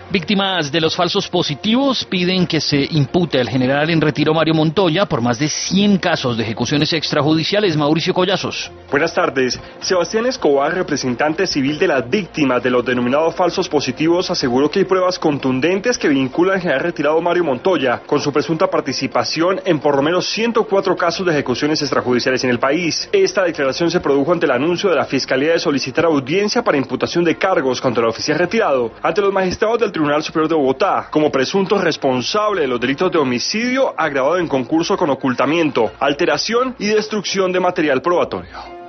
Víctimas de los falsos positivos piden que se impute al general en retiro Mario Montoya por más de 100 casos de ejecuciones extrajudiciales. Mauricio Collazos. Buenas tardes. Sebastián Escobar, representante civil de las víctimas de los denominados falsos positivos, aseguró que hay pruebas contundentes que vinculan al general retirado Mario Montoya con su presunta participación en por lo menos 104 casos de ejecuciones extrajudiciales en el país. Esta declaración se produjo ante el anuncio de la Fiscalía de solicitar audiencia para imputación de cargos contra el oficial retirado ante los magistrados del Tribunal Superior de Bogotá como presunto responsable de los delitos de homicidio agravado en concurso con ocultamiento, alteración y destrucción de material probatorio.